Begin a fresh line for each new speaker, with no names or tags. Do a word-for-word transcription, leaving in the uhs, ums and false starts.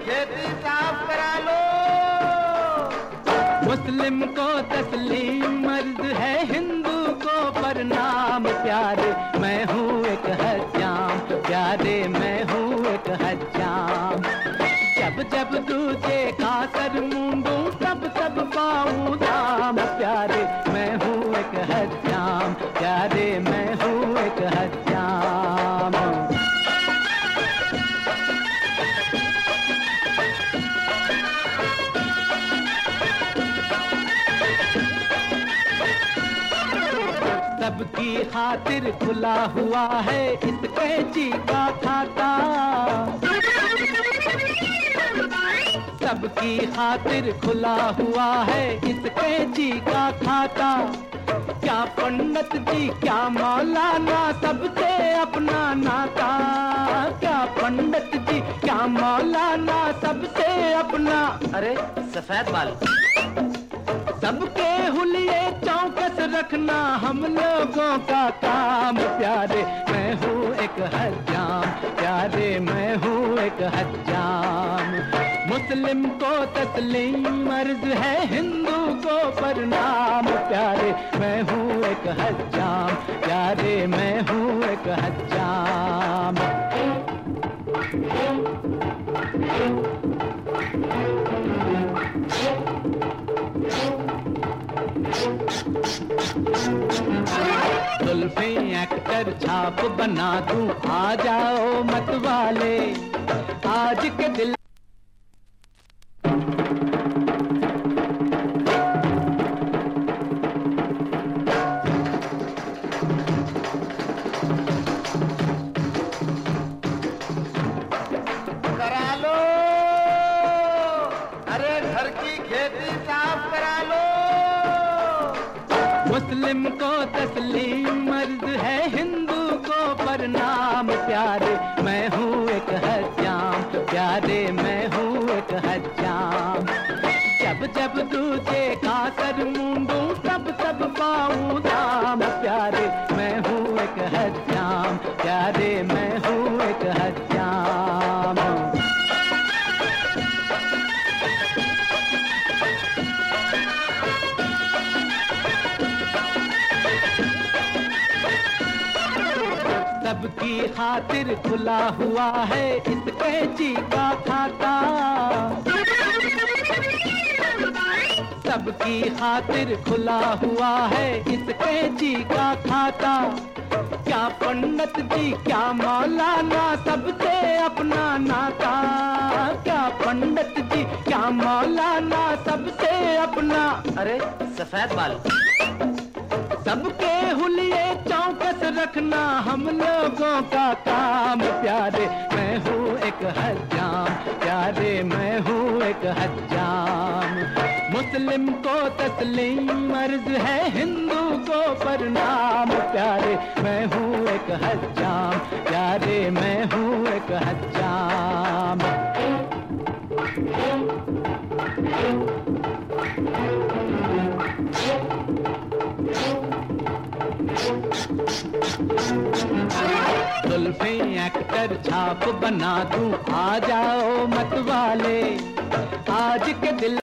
खेती साफ करा लो।
मुस्लिम को तस्लीम मर्द है, हिंदू को प्रणाम प्यारे, मैं हूँ एक हज्जाम प्यारे, मैं हूँ एक हज्जाम। जब जब दूजे का सर मूंदूं तब तब पाऊं दाम प्यारे, मैं हूँ एक हज्जाम प्यारे, मैं हूँ एक हज्जाम। सबकी खातिर खुला हुआ है इस कैंची का खाता, सबकी खातिर खुला हुआ है इस कैंची का खाता। क्या पंडित जी क्या मौलाना सबसे अपना नाता, क्या पंडित जी क्या मौलाना सबसे अपना।
अरे सफेद बाल
सबके हुलिये चौकस रखना हम लोगों का काम प्यारे, मैं हूँ एक हज्जाम प्यारे, मैं हूँ एक हज्जाम। मुस्लिम को तस्लीम अर्ज है, हिंदू को प्रणाम प्यारे, मैं हूँ एक हज्जाम प्यारे, मैं हूँ एक हज्जाम। जुल्फे एक्टर छाप बना दूं, आ जाओ मत वाले आज के दिल।
करा लो, अरे घर की खेती साफ करा लो।
मुस्लिम को तस्लीम मर्द है, हिंदू को प्रणाम प्यारे, मैं हूँ एक हज्जाम प्यारे, मैं हूँ एक हज्जाम। जब जब दूजे का सर मूंदूं तब तब पाऊं दाम प्यारे, मैं हूँ एक हज्जाम प्यारे, मैं हूँ एक हज्जाम। सबकी खातिर खुला हुआ है इस कैंची का खाता, सबकी खातिर खुला हुआ है इस कैंची का खाता। क्या पंडित जी क्या मौलाना सबसे अपना नाता, क्या पंडित जी क्या मौलाना सबसे अपना।
अरे सफेद बाल
सबके हुलिये चौकस रखना हम लोगों का काम प्यारे, मैं हूँ एक हज्जाम प्यारे, मैं हूँ एक हज्जाम। मुस्लिम को तस्लीम अर्ज है, हिंदू को प्रणाम प्यारे, मैं हूँ एक हज्जाम प्यारे, मैं हूँ एक हज्जाम। जुल्फे एक्टर छाप बना दूं, आ जाओ मत वाले आज के दिल।